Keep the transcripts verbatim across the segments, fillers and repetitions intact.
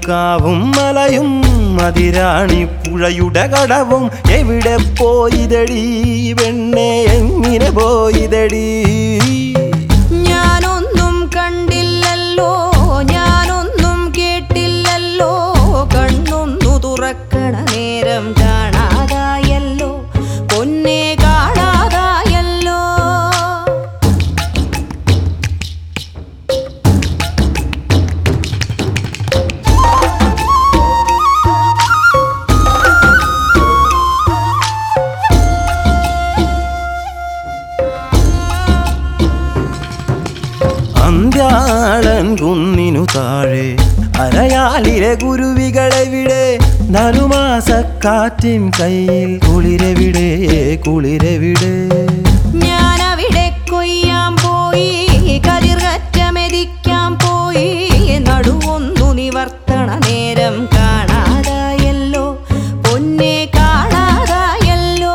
കാവും മലയും മതിരാണി പുഴയുടെ കടവും എവിടെ പോയിതടി പെണ്ണെ എങ്ങനെ പോയിതടി ഞാനൊന്നും കണ്ടില്ലല്ലോ ഞാനൊന്നും കേട്ടില്ലല്ലോ കണ്ണൊന്നു തുറക്കണ നേരം കാണാതായല്ലോ പൊന്നെ കാണാതായല്ലോ അന്ത്യാളൻ കുന്നിനു താഴെ അരയാലിലെ കുരുവികളെവിടെ നറുമാസക്കാറ്റിൻ കയ്യിൽ കുളിരെവിടെ കുളിരെവിടെ ഞാനവിടെ കൊയ്യാൻ പോയി കതിർകറ്റമെതിക്കാൻ പോയി നടുവൊന്നു നിവർത്തണ നേരം കാണാതായല്ലോ പൊന്നെ കാണാതായല്ലോ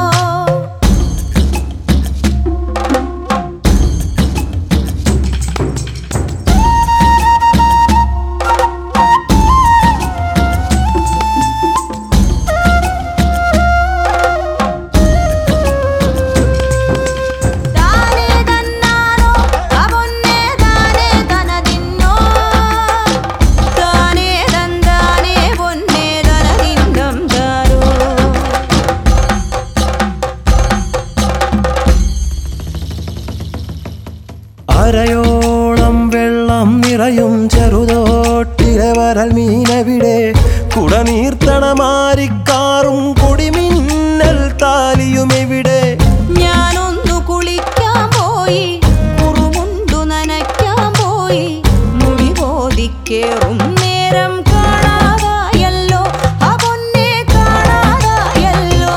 അരയോളം വെള്ളം നിറയും ചെറുതോട്ടിലെ വരൽ മീനെവിടെ കുടനീർത്തണമാരിക്കാറും കൊടിമിന്നൽ താലിയും എവിടെ ഞാനൊന്നു കുളിക്കാൻ പോയി കുറുമുണ്ടു നനയ്ക്കാൻ പോയി മുടി ബോധിക്കേറും നേരം കാണാതായല്ലോ ആ പൊന്നെ കാണാതായല്ലോ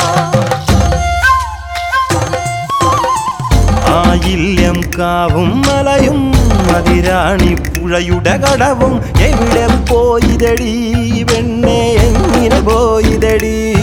ആയില്യം കാവും മലയും മതിരാണി പുഴയുടെ കടവും എവിടെ പോയിതടി പെണ്ണെ എങ്ങനെ പോയിതടി